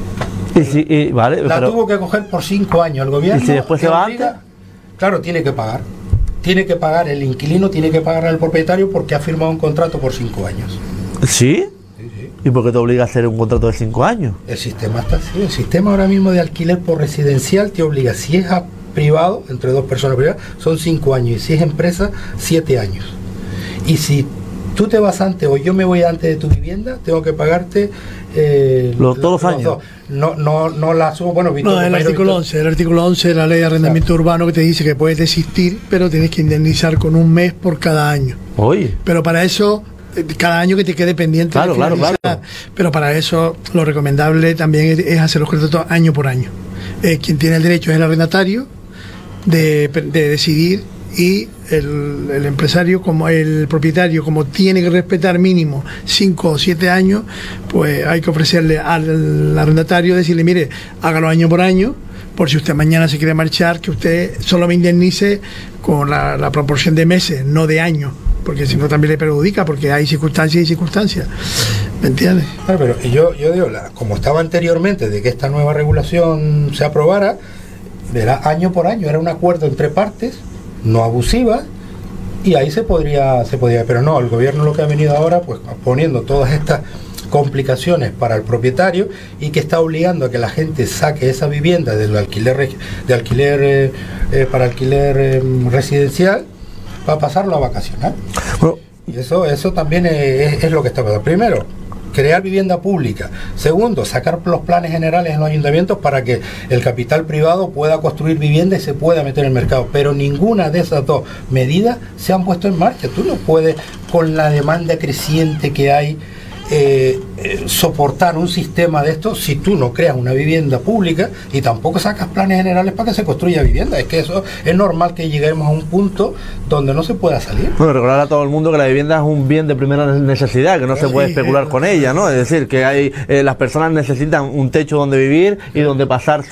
Tuvo que coger por 5 años el gobierno. ¿Y si después se va antes? Claro, tiene que pagar. Tiene que pagar el inquilino, tiene que pagar al propietario, porque ha firmado un contrato por 5 años. ¿Sí? Sí. ¿Y por qué te obliga a hacer un contrato de 5 años? El sistema está así. El sistema ahora mismo de alquiler por residencial te obliga, si es privado, entre dos personas privadas, son 5 años. Y si es empresa, 7 años. Y si tú te vas antes o yo me voy antes de tu vivienda, tengo que pagarte todos los años. No la subo. Bueno, no, el artículo 11 de la ley de arrendamiento urbano, que te dice que puedes desistir, pero tienes que indemnizar con un mes por cada año. Oye. Pero para eso, cada año que te quede pendiente. Claro. Pero para eso lo recomendable también es hacer los contratos año por año. Quien tiene el derecho es el arrendatario de decidir, y el empresario, como el propietario, como tiene que respetar mínimo 5 o 7 años, pues hay que ofrecerle al arrendatario, decirle, mire, hágalo año por año, por si usted mañana se quiere marchar, que usted solo me indemnice con la proporción de meses, no de años, porque si no también le perjudica, porque hay circunstancias y circunstancias. ¿Me entiendes? Claro, pero yo digo, como estaba anteriormente de que esta nueva regulación se aprobara, era año por año, era un acuerdo entre partes, no abusiva, y ahí se podría, pero no, el gobierno lo que ha venido ahora, pues poniendo todas estas complicaciones para el propietario, y que está obligando a que la gente saque esa vivienda del alquiler para alquiler residencial para pasarlo a vacacionar. Bueno, y eso también es lo que está pasando. Primero, crear vivienda pública. Segundo, sacar los planes generales en los ayuntamientos para que el capital privado pueda construir vivienda y se pueda meter en el mercado. Pero ninguna de esas dos medidas se han puesto en marcha. Tú no puedes, con la demanda creciente que hay, soportar un sistema de estos si tú no creas una vivienda pública y tampoco sacas planes generales para que se construya vivienda. Es que eso es normal, que lleguemos a un punto donde no se pueda salir. Bueno, recordar a todo el mundo que la vivienda es un bien de primera necesidad, que no se puede especular con ella, ¿no? Es decir, que hay las personas necesitan un techo donde vivir y donde pasar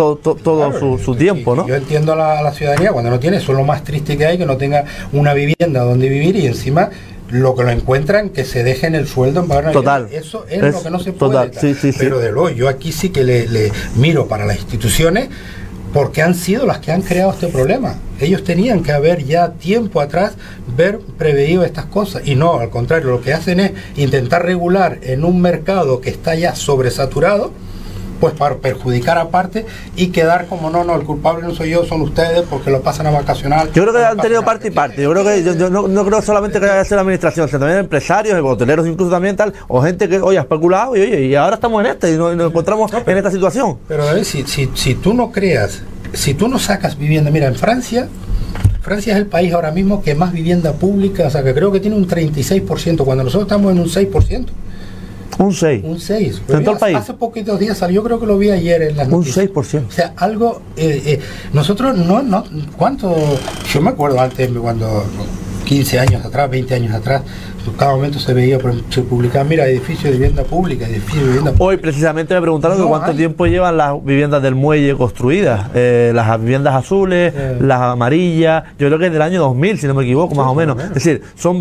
todo su tiempo, ¿no? Yo entiendo a la ciudadanía cuando no tiene, eso es lo más triste que hay, que no tenga una vivienda donde vivir, y encima lo que lo encuentran, que se dejen el sueldo en pagar. Total. Eso es lo que no se puede. Sí. Pero de luego, yo aquí sí que le miro para las instituciones, porque han sido las que han creado este problema. Ellos tenían que haber ya tiempo atrás preveído estas cosas, y no, al contrario, lo que hacen es intentar regular en un mercado que está ya sobresaturado, pues para perjudicar aparte y quedar como no, el culpable no soy yo, son ustedes porque lo pasan a vacacional. Yo creo que han tenido parte y parte. Yo creo que yo no creo solamente que haya sido la administración, sino también empresarios, hoteleros incluso también tal, o gente que hoy ha especulado y ahora estamos en y nos encontramos en esta situación. Pero David, si tú no creas, si tú no sacas vivienda, mira, en Francia es el país ahora mismo que más vivienda pública, o sea, que creo que tiene un 36%, cuando nosotros estamos en un 6%. Un 6. Un 6. ¿En todo el país? Hace poquitos días salió, creo que lo vi ayer en las noticias. Un 6%. O sea, algo... nosotros ¿cuánto? Yo me acuerdo antes, cuando 15 años atrás, 20 años atrás, cada momento se veía, se publicaba, mira, edificio de vivienda pública, edificio de vivienda pública. Hoy precisamente me preguntaron cuánto tiempo llevan las viviendas del muelle construidas, las viviendas azules, las amarillas, yo creo que es del año 2000, si no me equivoco, más o menos. Es decir, son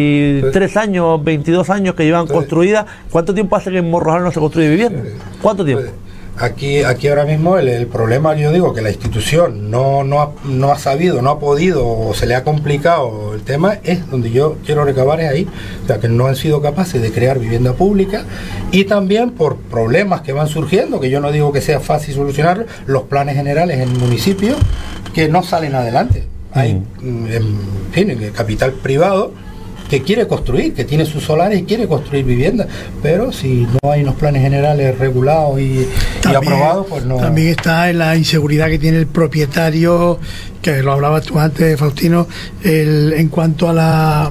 23 años, 22 años que llevan construidas. ¿Cuánto tiempo hace que en Morrojal no se construye vivienda? ¿Cuánto tiempo? Aquí ahora mismo el problema, yo digo, que la institución no ha sabido, no ha podido, o se le ha complicado el tema, es donde yo quiero recabar, es ahí. O sea, que no han sido capaces de crear vivienda pública, y también por problemas que van surgiendo, que yo no digo que sea fácil solucionar, los planes generales en municipios que no salen adelante. Hay, en fin, el capital privado que quiere construir, que tiene sus solares y quiere construir viviendas, pero si no hay unos planes generales regulados y aprobados, pues no. También está en la inseguridad que tiene el propietario, que lo hablabas tú antes, Faustino, en cuanto al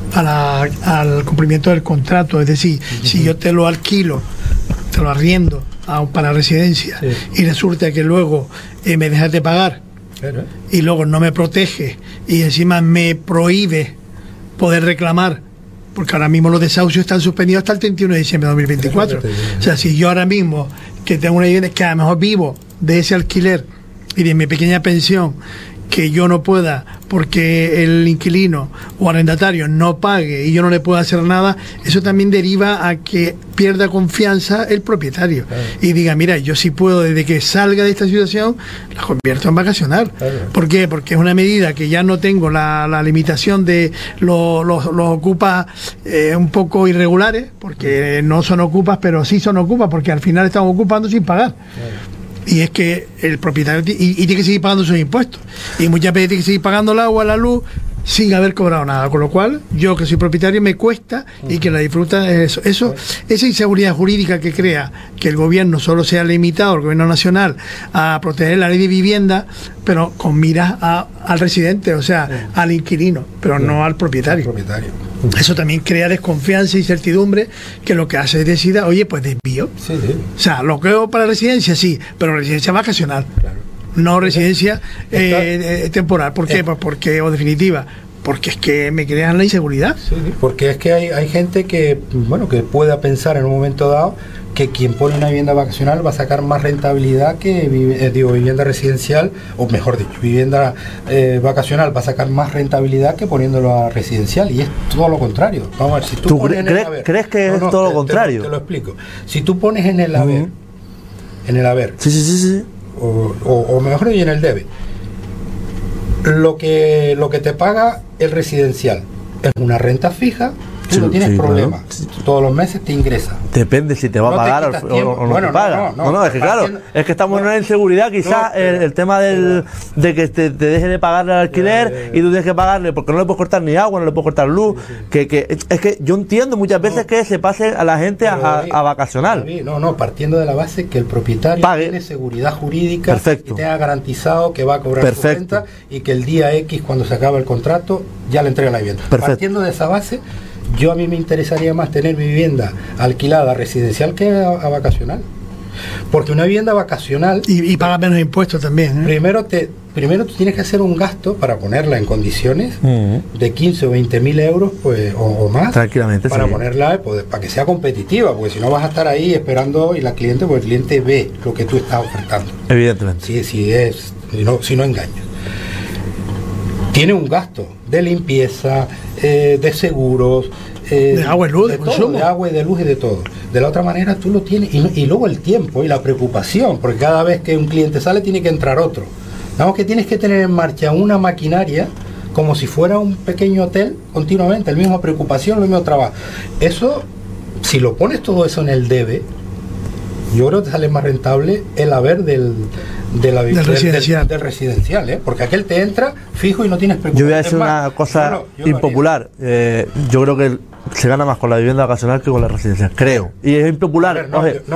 cumplimiento del contrato. Es decir, si yo te lo alquilo, te lo arriendo para residencia, y resulta que luego me dejas de pagar, y luego no me protege, y encima me prohíbe poder reclamar, porque ahora mismo los desahucios están suspendidos hasta el 31 de diciembre de 2024. O sea, si yo ahora mismo, que tengo una vivienda que a lo mejor vivo de ese alquiler y de mi pequeña pensión, que yo no pueda, porque el inquilino o arrendatario no pague y yo no le puedo hacer nada, eso también deriva a que pierda confianza el propietario, y diga, mira, yo sí puedo, desde que salga de esta situación, la convierto en vacacional. ¿Por qué? Porque es una medida que ya no tengo la limitación de los ocupas un poco irregulares, porque no son ocupas, pero sí son ocupas, porque al final estamos ocupando sin pagar. Y es que el propietario y tiene que seguir pagando sus impuestos. Y muchas veces tiene que seguir pagando el agua, la luz, sin haber cobrado nada. Con lo cual, yo que soy propietario me cuesta y que la disfruta es eso. Esa inseguridad jurídica que crea que el gobierno solo sea limitado, el gobierno nacional, a proteger la ley de vivienda, pero con miras al residente, o sea, al inquilino, pero no al propietario. Eso también crea desconfianza y incertidumbre, que lo que hace es decir, oye, pues desvío. Sí. O sea, lo creo para residencia, sí, pero residencia vacacional. Claro. No residencia temporal. ¿Por qué? Pues porque, o definitiva, porque es que me crean la inseguridad. Sí, porque es que hay gente que, bueno, que pueda pensar en un momento dado que quien pone una vivienda vacacional va a sacar más rentabilidad que vivienda residencial, o mejor dicho, vivienda vacacional va a sacar más rentabilidad que poniéndolo a residencial, y es todo lo contrario. Vamos a ver, si tú pones ¿crees que es todo lo contrario? Te lo explico. Si tú pones en el haber, sí. O mejor dicho, en el debe, lo que te paga el residencial es una renta fija, tú no tienes problema. Claro. Todos los meses te ingresa. Depende si te va a pagar o no te paga. No, es que claro, es que estamos en una inseguridad, quizás el tema de que te deje de pagar el alquiler y tú tienes que pagarle porque no le puedes cortar ni agua, no le puedes cortar luz. Que es que yo entiendo muchas veces que se pase a la gente a vacacional. Partiendo de la base que el propietario tiene seguridad jurídica. Perfecto. Y tenga garantizado que va a cobrar su renta y que el día X, cuando se acaba el contrato, ya le entrega la vivienda. Perfecto. Partiendo de esa base, a mí me interesaría más tener mi vivienda alquilada residencial que a vacacional. Porque una vivienda vacacional... Y paga menos impuestos también. Primero tú tienes que hacer un gasto para ponerla en condiciones de 15 o 20 mil euros o más. Tranquilamente. Para ponerla, para que sea competitiva, porque si no vas a estar ahí esperando y el cliente ve lo que tú estás ofertando. Evidentemente. Si no engañas. Tiene un gasto de limpieza, de seguros, de agua y luz, de todo, de agua y de luz y de todo. De la otra manera tú lo tienes, y luego el tiempo y la preocupación, porque cada vez que un cliente sale tiene que entrar otro. Digamos que tienes que tener en marcha una maquinaria como si fuera un pequeño hotel continuamente, la misma preocupación, el mismo trabajo. Eso, si lo pones todo eso en el debe, yo creo que te sale más rentable el haber del residencial, porque aquel te entra fijo y no tienes preocupación. Yo voy a decir una cosa impopular. Yo creo que se gana más con la vivienda vacacional que con la residencial, creo. Y es impopular.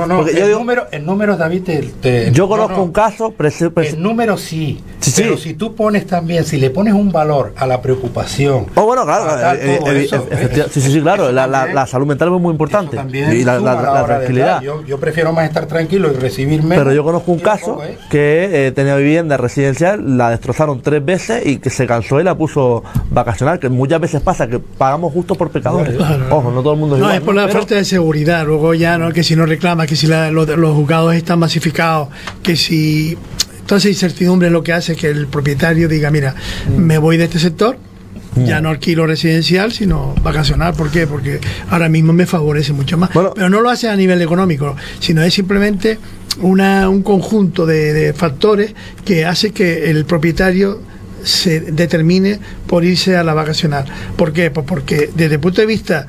El número, David, yo conozco un caso. El número sí. Pero si tú pones también, si le pones un valor a la preocupación. Bueno, claro. Claro. La salud mental es muy importante. Y la tranquilidad. Yo prefiero más estar tranquilo y recibir menos. Pero yo conozco un caso que tenía vivienda residencial, la destrozaron 3 veces y que se cansó y la puso vacacional, que muchas veces pasa que pagamos justo por pecadores. Claro. Ojo, no todo el mundo es igual. Es por la falta de seguridad. Luego ya, que si no reclama, que si los juzgados están masificados, que si... Toda esa incertidumbre es lo que hace que el propietario diga, mira, me voy de este sector, ya no alquilo residencial, sino vacacional. ¿Por qué? Porque ahora mismo me favorece mucho más. Pero no lo hace a nivel económico, sino es simplemente un conjunto de factores que hace que el propietario se determine por irse a la vacacional. ¿Por qué? Pues porque desde el punto de vista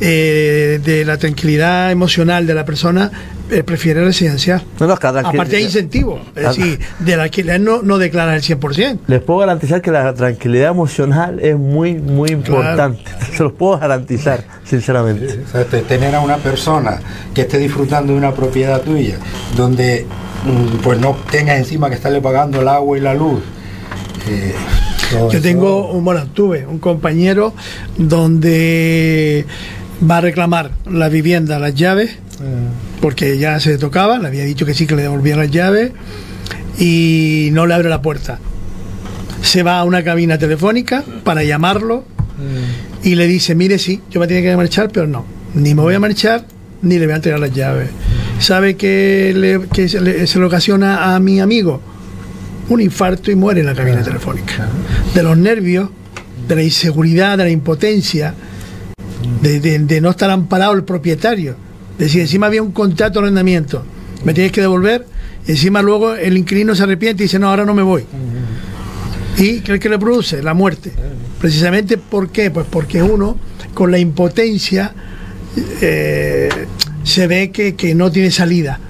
de la tranquilidad emocional de la persona, prefiere residencial. Aparte hay incentivos, es decir, del alquiler no declara el 100%. Les puedo garantizar que la tranquilidad emocional es muy, muy importante. Claro. Se los puedo garantizar, sinceramente. O sea, tener a una persona que esté disfrutando de una propiedad tuya, donde pues no tengas encima que estarle pagando el agua y la luz. Yo tuve un compañero donde va a reclamar la vivienda, las llaves, porque ya se le tocaba, le había dicho que sí, que le devolvía las llaves, y no le abre la puerta. Se va a una cabina telefónica para llamarlo y le dice, mire, sí, yo me tenía que marchar, pero no, ni me voy a marchar ni le voy a entregar las llaves. ¿Sabe que se le ocasiona a mi amigo? Un infarto y muere en la cabina telefónica. De los nervios, de la inseguridad, de la impotencia, de no estar amparado el propietario. Es decir, encima había un contrato de arrendamiento, me tienes que devolver, y encima luego el inquilino se arrepiente y dice, no, ahora no me voy. ¿Y qué es que le produce? La muerte. Precisamente, ¿por qué? Pues porque uno, con la impotencia, se ve que no tiene salida.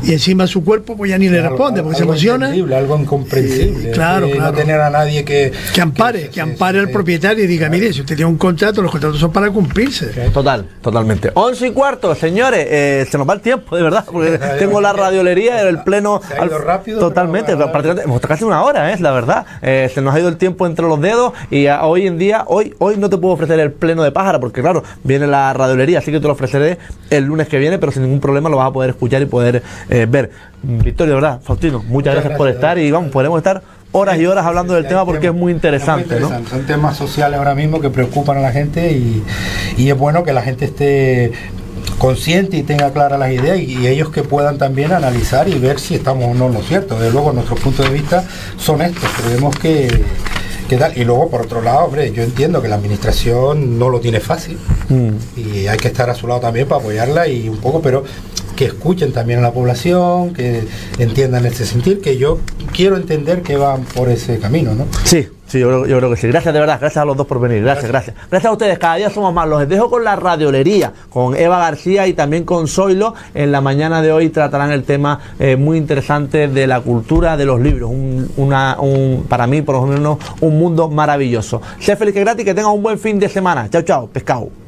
y encima su cuerpo pues ya ni le responde porque se emociona. Algo incomprensible. Claro, claro. No tener a nadie que ampare al propietario y diga, mire, si usted tiene un contrato, los contratos son para cumplirse. Totalmente. 11:15, señores, se nos va el tiempo, de verdad, porque tengo la radiolería, el pleno. Se ha ido rápido. Totalmente, hemos casi una hora, la verdad. Se nos ha ido el tiempo entre los dedos y hoy en día, hoy no te puedo ofrecer el pleno de Pájara, porque claro, viene la radiolería, así que te lo ofreceré el lunes que viene, pero sin ningún problema lo vas a poder escuchar y poder ver. Victorio, de verdad, Faustino, muchas gracias por estar y vamos, podemos estar horas y horas hablando del tema porque es muy interesante, ¿no? Son temas sociales ahora mismo que preocupan a la gente y es bueno que la gente esté consciente y tenga claras las ideas y ellos que puedan también analizar y ver si estamos o no en lo cierto. Desde luego nuestros puntos de vista son estos, creemos que tal. Y luego por otro lado, hombre, yo entiendo que la administración no lo tiene fácil y hay que estar a su lado también para apoyarla y un poco, pero que escuchen también a la población, que entiendan ese sentir, que yo quiero entender que van por ese camino, ¿no? Sí, yo creo que sí. Gracias de verdad, gracias a los dos por venir, gracias. Gracias a ustedes, cada día somos más. Los dejo con la radiolería, con Eva García y también con Zoilo. En la mañana de hoy tratarán el tema muy interesante de la cultura de los libros, para mí por lo menos un mundo maravilloso. Sé feliz que gratis, que tengan un buen fin de semana. Chao, pescado.